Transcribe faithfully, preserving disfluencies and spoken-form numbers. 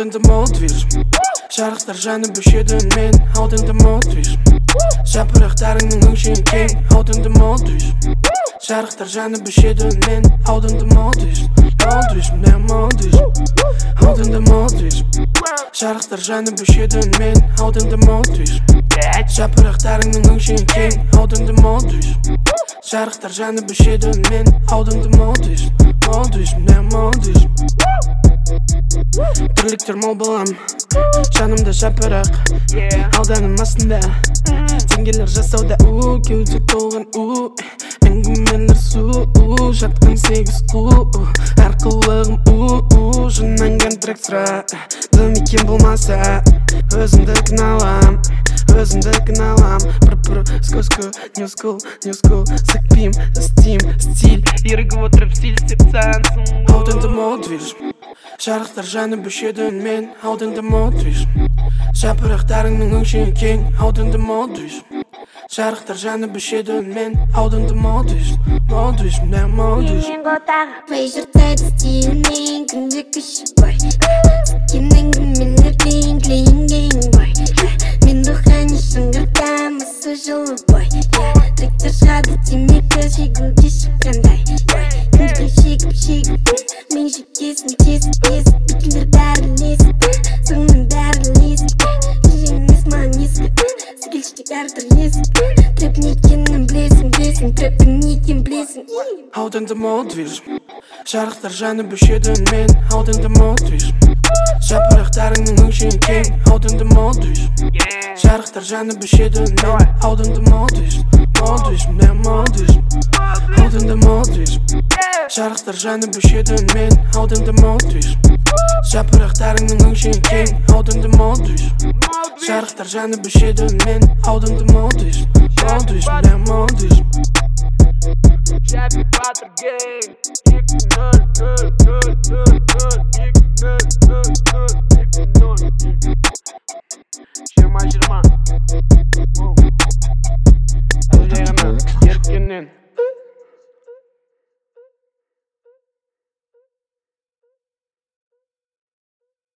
Houdende modwiers. Шарахтар жаны бөшеді мен. Houdende modwiers. Шапырақтарыңның өңшен кең. Houdende modwiers. Шарахтар жаны бөшеді мен. Houdende modwiers. Modwiers, не modwiers. Houdende modwiers. Шарахтар жаны бөшеді мен. Houdende modwiers. Шапырақтарыңның өңшен кең. Houdende modwiers. Шарахтар жаны бөшеді мен. Houdende modwiers. Modwiers, не modwiers. Тірліктер мол балам, жанымда шапырақ, ауданым астында теңгелер жасауда, у кеуде толған, у әңгімелер су, у жатқан сегіз қу, арқылығым, у жыннан контракт сұра, дым екен болмаса өзімді кіналам, өзімді кіналам. Пыр-пыр, ску-ску, нью-скул, нью-скул, сықпим, істейм, стиль, ерігіп отырып стиль істеп сансың. Houdende modwiers. Шарықтар жаны бөшеді мен. Houdende modwiers. Шапырақтарыңның өңшен кең. Houdende modwiers. Шарықтар жаны бөшеді мен. Houdende modwiers. Modwiers, не modwiers. Твои жертайды стильный, күнде күші бай. Сіккен әңгімелер клейн-клейн-клейн бай. Мен рухани шыңғыртам, осы жылы бай. Тректер шығады темекі, шегуге шыққандай. Күнде шегіп-шегіп, мен жекесін тесіп-тесіп, бекілер бәрі лесіп, соңын бәрі лесіп. Жемес маған есіп, сігілшітек әртір есіп. Трэп не екенін білесің, білесің, трэпін не екен білесің. Houdende modwiers. Шарықтар жаны бөшеді мен. Houdende modwiers. Шапырақтарыңның өңшен кең. Houdende modwiers. Шарықтар жаны бөшеді мен. Houdende modwiers. Modwiers, не modwiers. Houdende modwiers. Шарықтар жаны бөшеді мен. Houdende modwiers. Шапырақтарыңның өңшен кең. Houdende modwiers. Шарықтар жаны бөшеді мен. Houdende modwiers. Modwiers, не modwiers. Шапи Патер Гейм.